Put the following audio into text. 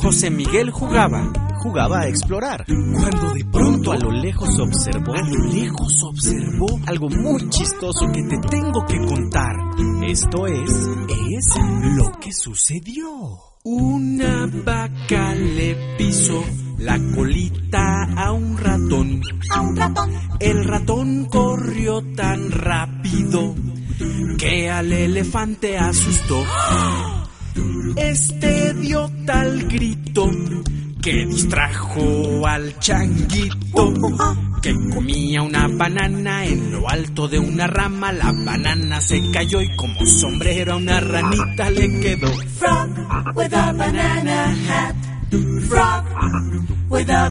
José Miguel jugaba a explorar, cuando de pronto a lo lejos observó algo muy chistoso que te tengo que contar. Esto es lo que sucedió. Una vaca le pisó la colita a un ratón. El ratón corrió tan rápido que al elefante asustó. Este dio tal grito que distrajo al changuito, que comía una banana en lo alto de una rama. La banana se cayó y como sombrero a una ranita le quedó. Frog with a banana hat. Frog with a